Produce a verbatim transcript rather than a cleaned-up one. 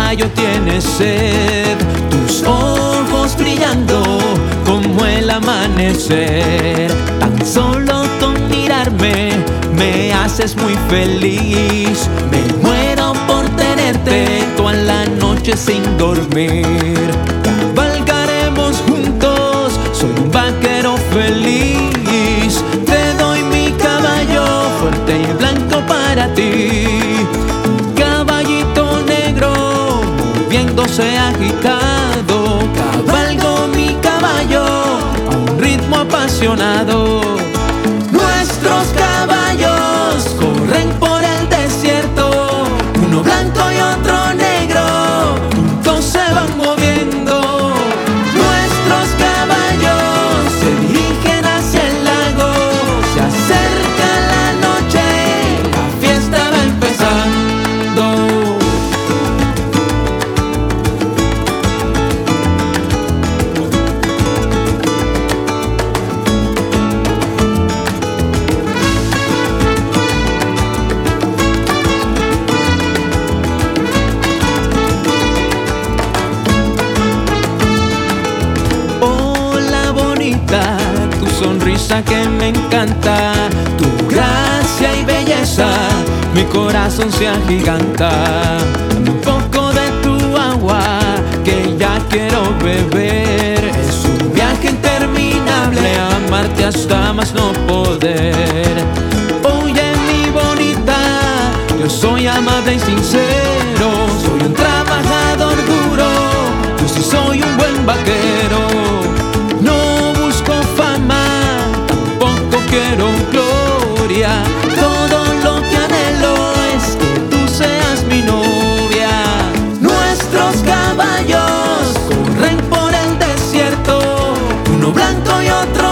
caballo tiene sed, tus ojos brillando como el amanecer. Tan solo con mirarme me haces muy feliz. Me muero por tenerte toda la noche sin dormir. Cabalgaremos juntos, soy un vaquero feliz. Te doy mi caballo fuerte y blanco para ti. Caballito negro moviéndose agitado. Cabalgo mi caballo a un ritmo apasionado. Nuestros caballos corren por el desierto, uno blanco y otro negro, juntos se van moviendo. Nuestros caballos se dirigen hacia el lago, se acerca la noche, la fiesta va empezando. Tu sonrisa que me encanta, tu gracia y belleza, mi corazón se agiganta. Dame un poco de tu agua que ya quiero beber. Es un viaje interminable, amarte hasta más no poder. Oye mi bonita, yo soy amable y sincero, soy un trabajador duro, yo sí soy un buen vaquero. Quiero gloria, todo lo que anhelo es que tú seas mi novia. Nuestros caballos corren por el desierto, uno blanco y otro